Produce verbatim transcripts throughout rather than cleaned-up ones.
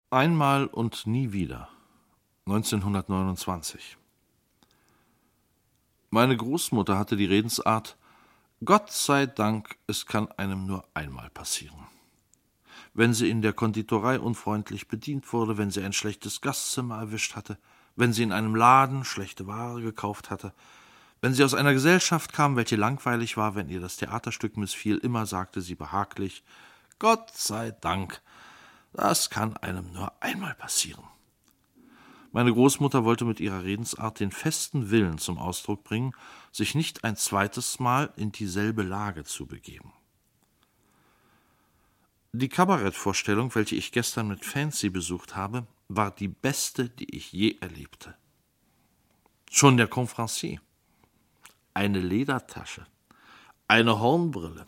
Einmal und nie wieder, neunzehnhundertneunundzwanzig. Meine Großmutter hatte die Redensart: Gott sei Dank, es kann einem nur einmal passieren. Wenn sie in der Konditorei unfreundlich bedient wurde, wenn sie ein schlechtes Gastzimmer erwischt hatte, wenn sie in einem Laden schlechte Ware gekauft hatte, wenn sie aus einer Gesellschaft kam, welche langweilig war, wenn ihr das Theaterstück missfiel, immer sagte sie behaglich: Gott sei Dank, das kann einem nur einmal passieren. Meine Großmutter wollte mit ihrer Redensart den festen Willen zum Ausdruck bringen, sich nicht ein zweites Mal in dieselbe Lage zu begeben. Die Kabarettvorstellung, welche ich gestern mit Fancy besucht habe, war die beste, die ich je erlebte. Schon der Confrancier. Eine Ledertasche, eine Hornbrille,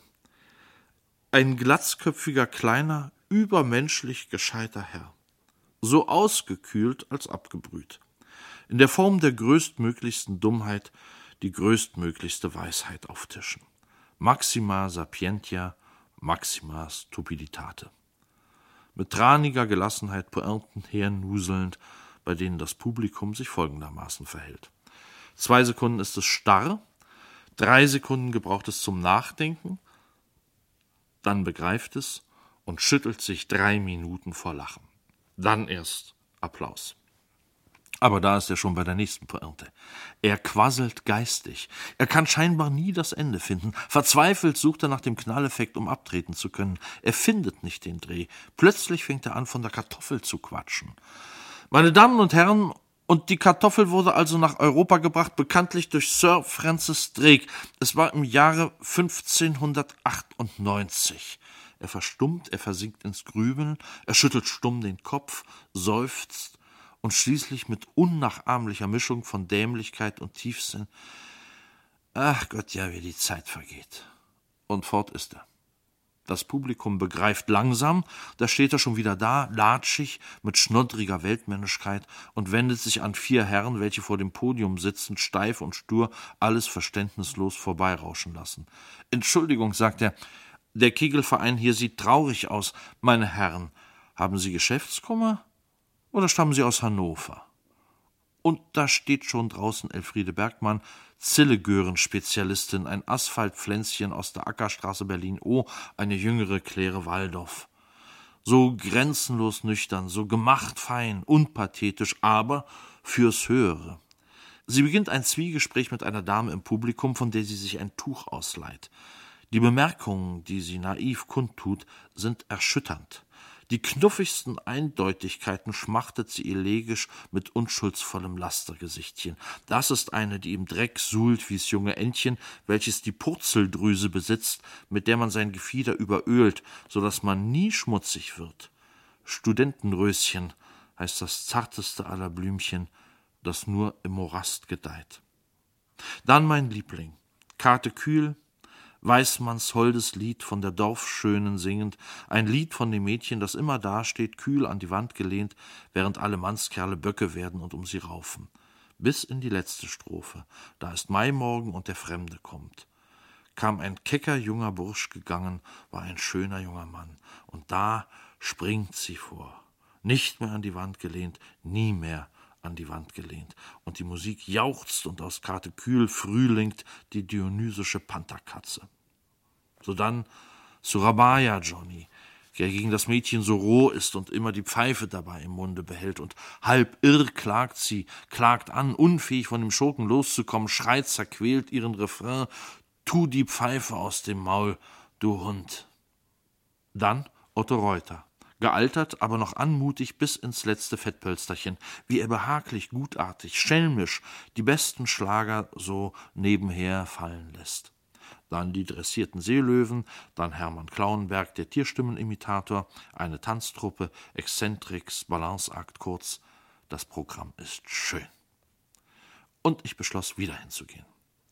ein glatzköpfiger, kleiner, übermenschlich gescheiter Herr, so ausgekühlt als abgebrüht, in der Form der größtmöglichsten Dummheit die größtmöglichste Weisheit auftischen. Maxima sapientia, maxima stupiditate. Mit traniger Gelassenheit Pointen hernuselnd, bei denen das Publikum sich folgendermaßen verhält. Zwei Sekunden ist es starr, drei Sekunden gebraucht es zum Nachdenken, dann begreift es und schüttelt sich drei Minuten vor Lachen. Dann erst Applaus. Aber da ist er schon bei der nächsten Pointe. Er quasselt geistig. Er kann scheinbar nie das Ende finden. Verzweifelt sucht er nach dem Knalleffekt, um abtreten zu können. Er findet nicht den Dreh. Plötzlich fängt er an, von der Kartoffel zu quatschen. Meine Damen und Herren, und die Kartoffel wurde also nach Europa gebracht, bekanntlich durch Sir Francis Drake. Es war im Jahre fünfzehnhundertachtundneunzig. Er verstummt, er versinkt ins Grübeln, er schüttelt stumm den Kopf, seufzt und schließlich mit unnachahmlicher Mischung von Dämlichkeit und Tiefsinn: Ach Gott, ja, wie die Zeit vergeht. Und fort ist er. Das Publikum begreift langsam, da steht er schon wieder da, latschig, mit schnoddriger Weltmännischkeit und wendet sich an vier Herren, welche vor dem Podium sitzen, steif und stur, alles verständnislos vorbeirauschen lassen. Entschuldigung, sagt er, der Kegelverein hier sieht traurig aus. Meine Herren, haben Sie Geschäftskummer oder stammen Sie aus Hannover? Und da steht schon draußen Elfriede Bergmann, Zillegören-Spezialistin, ein Asphaltpflänzchen aus der Ackerstraße Berlin-O, eine jüngere Claire Waldorf. So grenzenlos nüchtern, so gemacht fein, unpathetisch, aber fürs Höhere. Sie beginnt ein Zwiegespräch mit einer Dame im Publikum, von der sie sich ein Tuch ausleiht. Die Bemerkungen, die sie naiv kundtut, sind erschütternd. Die knuffigsten Eindeutigkeiten schmachtet sie elegisch mit unschuldsvollem Lastergesichtchen. Das ist eine, die im Dreck suhlt wie's junge Entchen, welches die Purzeldrüse besitzt, mit der man sein Gefieder überölt, so dass man nie schmutzig wird. Studentenröschen heißt das zarteste aller Blümchen, das nur im Morast gedeiht. Dann mein Liebling, Kate Kühl, Weismanns holdes Lied von der Dorfschönen singend, ein Lied von dem Mädchen, das immer dasteht, kühl an die Wand gelehnt, während alle Mannskerle Böcke werden und um sie raufen. Bis in die letzte Strophe, da ist Maimorgen und der Fremde kommt. Kam ein kecker junger Bursch gegangen, war ein schöner junger Mann, und da springt sie vor, nicht mehr an die Wand gelehnt, nie mehr an die Wand gelehnt, und die Musik jauchzt und aus Kate Kühl frühlingt die dionysische Pantherkatze. Sodann Surabaya Johnny, der gegen das Mädchen so roh ist und immer die Pfeife dabei im Munde behält, und halb irr klagt sie, klagt an, unfähig von dem Schurken loszukommen, schreit zerquält ihren Refrain: Tu die Pfeife aus dem Maul, du Hund. Dann Otto Reuter, gealtert, aber noch anmutig bis ins letzte Fettpölsterchen, wie er behaglich, gutartig, schelmisch die besten Schlager so nebenher fallen lässt. Dann die dressierten Seelöwen, dann Hermann Klauenberg, der Tierstimmenimitator, eine Tanztruppe, Exzentriks, Balanceakt, kurz, das Programm ist schön. Und ich beschloss, wieder hinzugehen.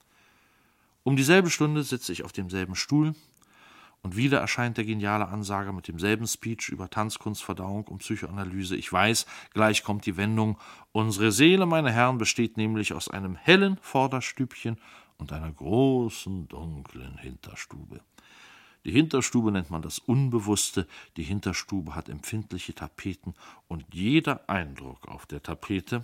Um dieselbe Stunde sitze ich auf demselben Stuhl, und wieder erscheint der geniale Ansager mit demselben Speech über Tanzkunst, Verdauung und Psychoanalyse. Ich weiß, gleich kommt die Wendung: Unsere Seele, meine Herren, besteht nämlich aus einem hellen Vorderstübchen und einer großen, dunklen Hinterstube. Die Hinterstube nennt man das Unbewusste, die Hinterstube hat empfindliche Tapeten und jeder Eindruck auf der Tapete,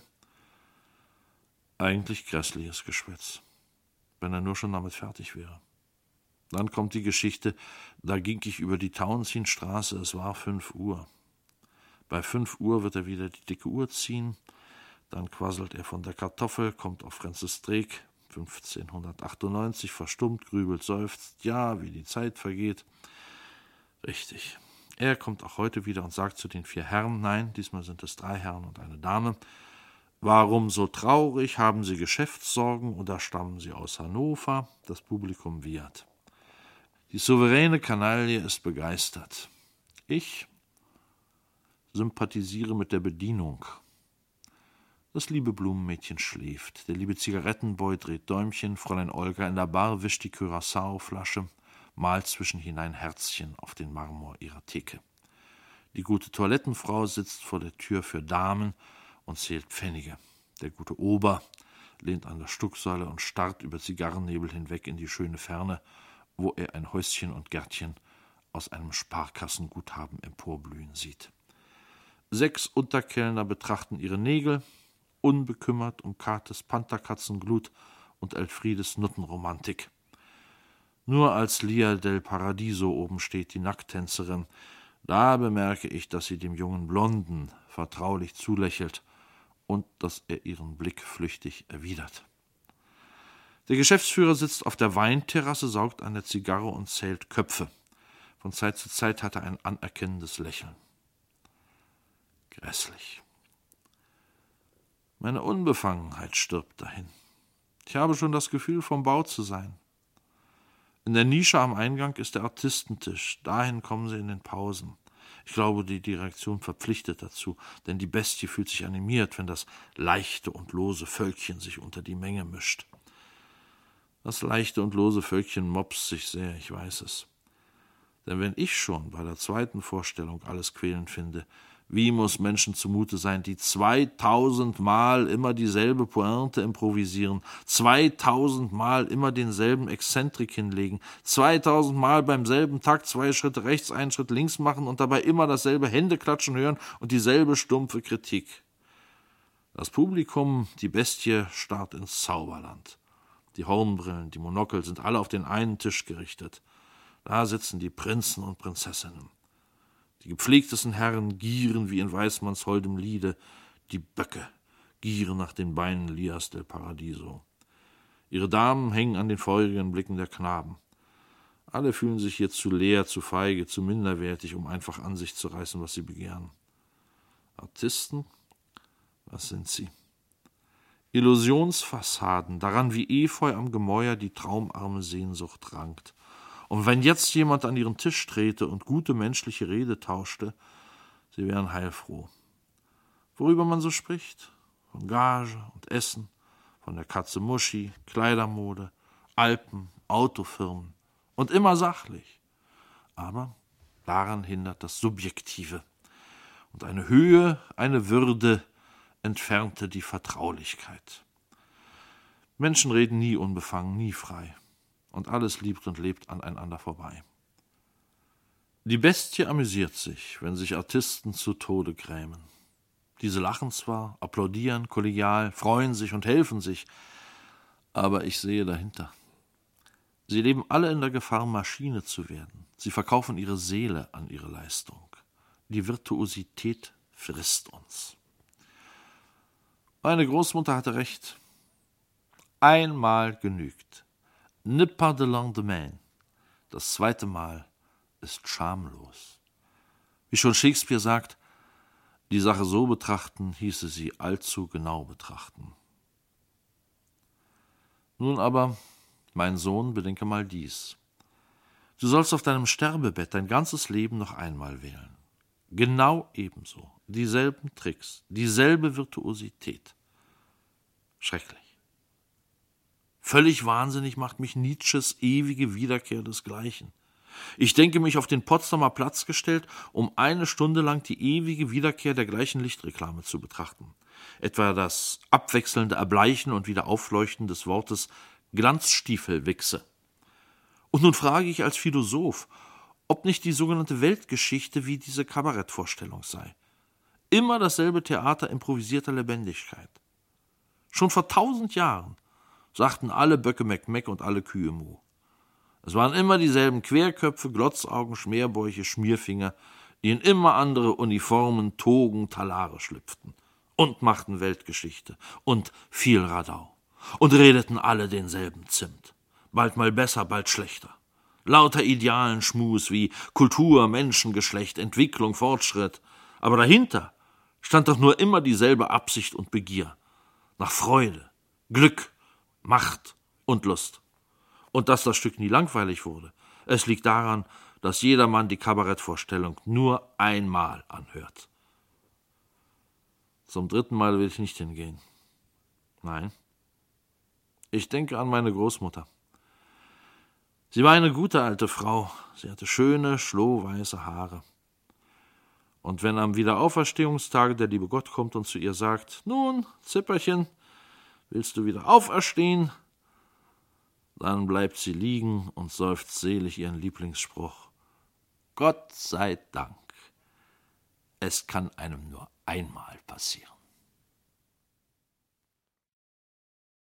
eigentlich grässliches Geschwätz, wenn er nur schon damit fertig wäre. Dann kommt die Geschichte, da ging ich über die Tauentzienstraße, es war fünf Uhr. Bei fünf Uhr wird er wieder die dicke Uhr ziehen, dann quasselt er von der Kartoffel, kommt auf Francis Drake, fünfzehnhundertachtundneunzig, verstummt, grübelt, seufzt, ja, wie die Zeit vergeht. Richtig. Er kommt auch heute wieder und sagt zu den vier Herren, nein, diesmal sind es drei Herren und eine Dame, warum so traurig, haben Sie Geschäftssorgen oder stammen Sie aus Hannover? Das Publikum wiehert. Die souveräne Kanaille ist begeistert. Ich sympathisiere mit der Bedienung. Das liebe Blumenmädchen schläft, der liebe Zigarettenboy dreht Däumchen, Fräulein Olga in der Bar wischt die Curaçao-Flasche, malt zwischenhinein Herzchen auf den Marmor ihrer Theke. Die gute Toilettenfrau sitzt vor der Tür für Damen und zählt Pfennige. Der gute Ober lehnt an der Stucksäule und starrt über Zigarrennebel hinweg in die schöne Ferne, wo er ein Häuschen und Gärtchen aus einem Sparkassenguthaben emporblühen sieht. Sechs Unterkellner betrachten ihre Nägel, unbekümmert um Kates Pantherkatzenglut und Elfriedes Nuttenromantik. Nur als Lia del Paradiso oben steht, die Nacktänzerin, da bemerke ich, dass sie dem jungen Blonden vertraulich zulächelt und dass er ihren Blick flüchtig erwidert. Der Geschäftsführer sitzt auf der Weinterrasse, saugt an der Zigarre und zählt Köpfe. Von Zeit zu Zeit hat er ein anerkennendes Lächeln. Grässlich. Meine Unbefangenheit stirbt dahin. Ich habe schon das Gefühl, vom Bau zu sein. In der Nische am Eingang ist der Artistentisch. Dahin kommen sie in den Pausen. Ich glaube, die Direktion verpflichtet dazu, denn die Bestie fühlt sich animiert, wenn das leichte und lose Völkchen sich unter die Menge mischt. Das leichte und lose Völkchen mopst sich sehr, ich weiß es. Denn wenn ich schon bei der zweiten Vorstellung alles quälend finde, wie muss Menschen zumute sein, die zweitausendmal immer dieselbe Pointe improvisieren, zweitausendmal immer denselben Exzentrik hinlegen, zweitausendmal beim selben Takt zwei Schritte rechts, einen Schritt links machen und dabei immer dasselbe Händeklatschen hören und dieselbe stumpfe Kritik. Das Publikum, die Bestie, starrt ins Zauberland. Die Hornbrillen, die Monokel sind alle auf den einen Tisch gerichtet. Da sitzen die Prinzen und Prinzessinnen. Die gepflegtesten Herren gieren wie in Weismanns holdem Liede. Die Böcke gieren nach den Beinen Lias del Paradiso. Ihre Damen hängen an den feurigen Blicken der Knaben. Alle fühlen sich hier zu leer, zu feige, zu minderwertig, um einfach an sich zu reißen, was sie begehren. Artisten? Was sind sie? Illusionsfassaden, daran wie Efeu am Gemäuer die traumarme Sehnsucht rankt. Und wenn jetzt jemand an ihren Tisch trete und gute menschliche Rede tauschte, sie wären heilfroh. Worüber man so spricht? Von Gage und Essen, von der Katze Muschi, Kleidermode, Alpen, Autofirmen und immer sachlich. Aber daran hindert das Subjektive. Und eine Höhe, eine Würde entfernte die Vertraulichkeit. Menschen reden nie unbefangen, nie frei. Und alles liebt und lebt aneinander vorbei. Die Bestie amüsiert sich, wenn sich Artisten zu Tode grämen. Diese lachen zwar, applaudieren, kollegial, freuen sich und helfen sich, aber ich sehe dahinter. Sie leben alle in der Gefahr, Maschine zu werden. Sie verkaufen ihre Seele an ihre Leistung. Die Virtuosität frisst uns. Meine Großmutter hatte recht. Einmal genügt. Ne pas de lendemain. Das zweite Mal ist schamlos. Wie schon Shakespeare sagt, die Sache so betrachten, hieße sie allzu genau betrachten. Nun aber, mein Sohn, bedenke mal dies. Du sollst auf deinem Sterbebett dein ganzes Leben noch einmal wählen. Genau ebenso. Dieselben Tricks, dieselbe Virtuosität. Schrecklich. Völlig wahnsinnig macht mich Nietzsches ewige Wiederkehr desgleichen. Ich denke mich auf den Potsdamer Platz gestellt, um eine Stunde lang die ewige Wiederkehr der gleichen Lichtreklame zu betrachten. Etwa das abwechselnde Erbleichen und wieder Aufleuchten des Wortes Glanzstiefelwichse. Und nun frage ich als Philosoph, ob nicht die sogenannte Weltgeschichte wie diese Kabarettvorstellung sei. Immer dasselbe Theater improvisierter Lebendigkeit. Schon vor tausend Jahren sagten alle Böcke Meck Meck und alle Kühe Mu. Es waren immer dieselben Querköpfe, Glotzaugen, Schmerbäuche, Schmierfinger, die in immer andere Uniformen, Togen, Talare schlüpften und machten Weltgeschichte und viel Radau und redeten alle denselben Zimt. Bald mal besser, bald schlechter. Lauter idealen Schmus wie Kultur, Menschengeschlecht, Entwicklung, Fortschritt. Aber dahinter stand doch nur immer dieselbe Absicht und Begier. Nach Freude, Glück, Macht und Lust. Und dass das Stück nie langweilig wurde, es liegt daran, dass jedermann die Kabarettvorstellung nur einmal anhört. Zum dritten Mal will ich nicht hingehen. Nein. Ich denke an meine Großmutter. Sie war eine gute alte Frau. Sie hatte schöne, schlohweiße Haare. Und wenn am Wiederauferstehungstage der liebe Gott kommt und zu ihr sagt, nun, Zipperchen, willst du wieder auferstehen? Dann bleibt sie liegen und seufzt selig ihren Lieblingsspruch. Gott sei Dank, es kann einem nur einmal passieren.